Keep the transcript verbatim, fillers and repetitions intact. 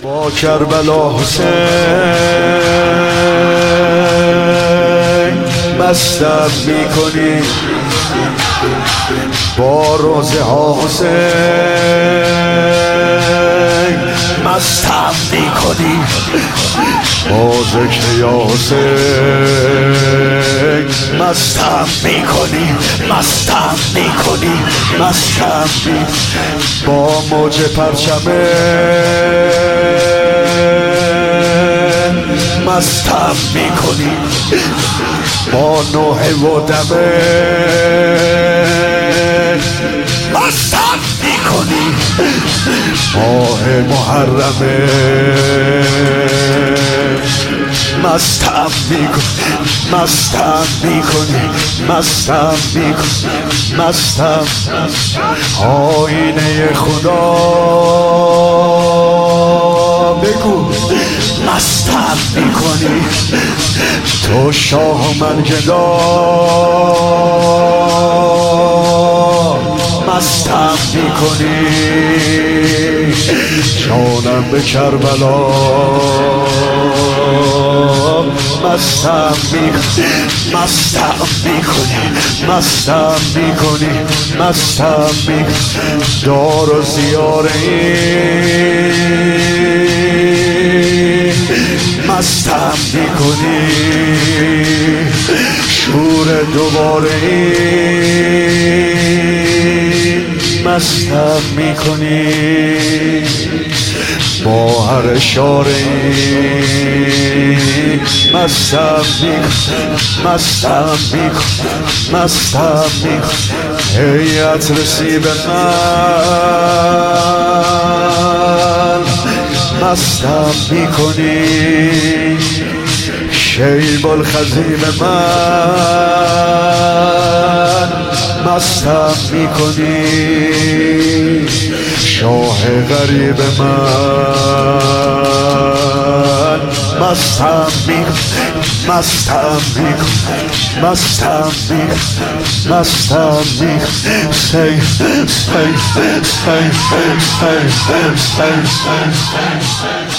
با کربلا حسین مستم میکنی، با روزه ها حسین مستم میکنی، با ذکر یا حسین مستم میکنی، مستم میکنی، مستم میکنی، با موج پرچمه مستم میکنی، با نوحه و دمه مستم میکنی، ماه محرمه مستم میکنی، مستم میکنی، مستم میکنی، مستم آینه خدا بگو مستم میکنی، تو شاه و من گدا مستم میکنی، جانم به کربلا مستم میکنی، مستم میکنی، مستم میکنی، مستم میکنی، دار و زیاره مستم میکنی، شور دوباره مستم میکنی، با هر اشاره مستم میکنی، مستم میکنی، مستم میکنی، هیئت رسی به من مستم میکنی، شیب الخزیم من مستم میکنی، شاه غریب من مستم میکنی، مستم میکنی، مستم میکنی، مستم میکنی، سی سی سی سی سی سی